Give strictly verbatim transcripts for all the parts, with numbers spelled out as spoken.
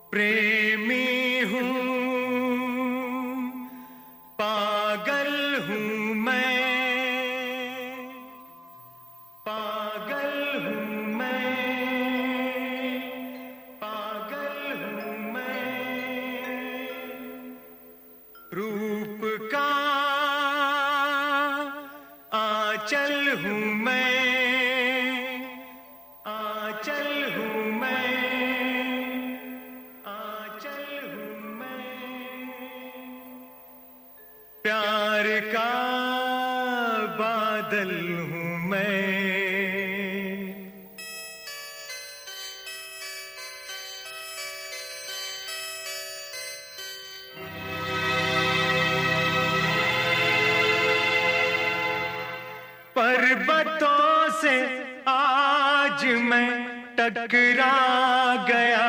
प्रेमी हूँ, पागल हूँ मैं, पागल हूँ मैं, पागल हूँ मैं। रूप का आंचल हूँ मैं, आंचल हूँ मैं, आंचल हूँ मैं। प्यार का बादल हूँ मैं। पर्वतों से आज मैं टकरा गया,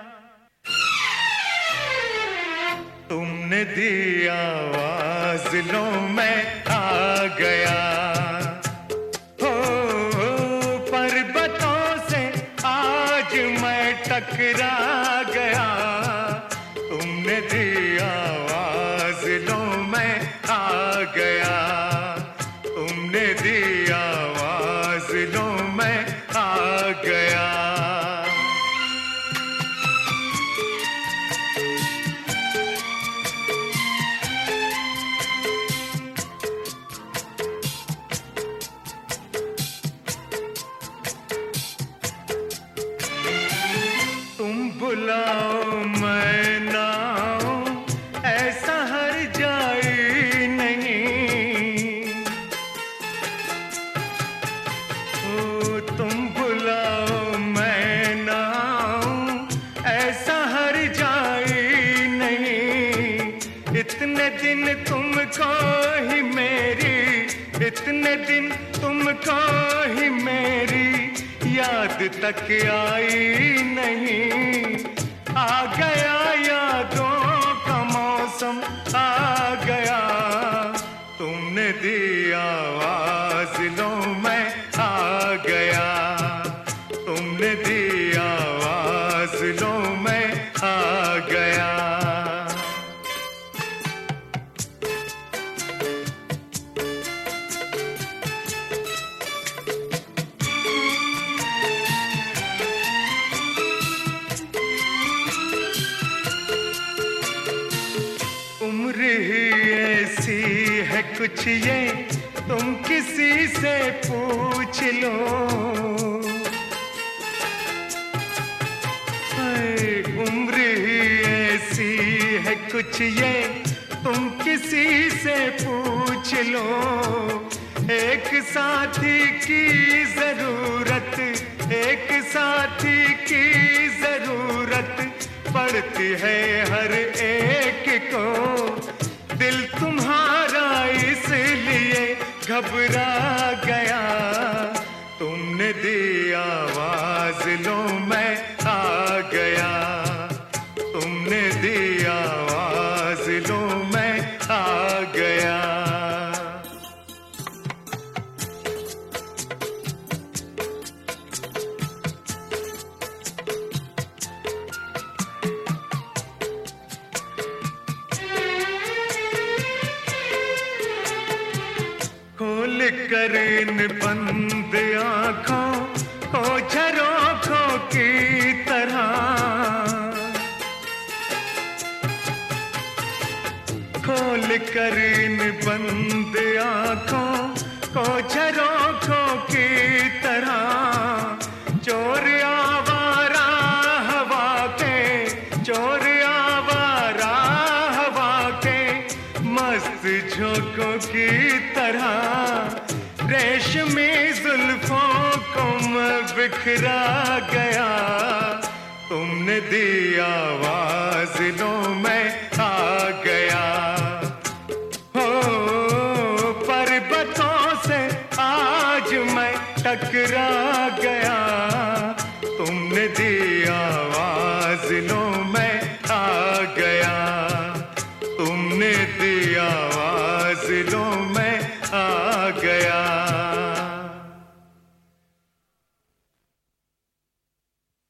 तुमने दी आवाज लो मैं आ गया। हो पर्वतों से आज मैं टकरा गया, तुमने दी आवाज लो मैं आ गया, तुमने दी आवाज लो मैं आ गया। बुलाओ मैं ना आऊं, ऐसा हर जाई नहीं। ओ तुम बुलाओ मैं ना आऊं, ऐसा हर जाई नहीं। इतने दिन तुमको ही मेरी, इतने दिन तुमको ही मेरी याद तक आई नहीं। आ गया यादों का मौसम आ गया, तुमने दी आवाज लो मैं आ गया, तुमने दी आवाज लो मैं आ गया। उम्र ही ऐसी है कुछ ये, तुम किसी से पूछ लो। उम्र ही ऐसी है कुछ ये, तुम किसी से पूछ लो। एक साथी की जरूरत, एक साथी की जरूरत पड़ती है हर एक को। दिल तुम्हारा इसलिए घबरा गया, तुमने दी आवाज लो मैं आ गया, तुमने दी आवाज लो मैं आ गया। खोल कर इन बंद आँखों को झरोखों की तरह, खोल कर इन बंद आँखों को झरोखों की तरह। चोर आवारा हवा के, चोर आवारा हवा के मस्त झोंकों की तरह। रेशमी जुल्फों को मैं बिखरा गया, तुमने दी आवाज लो मैं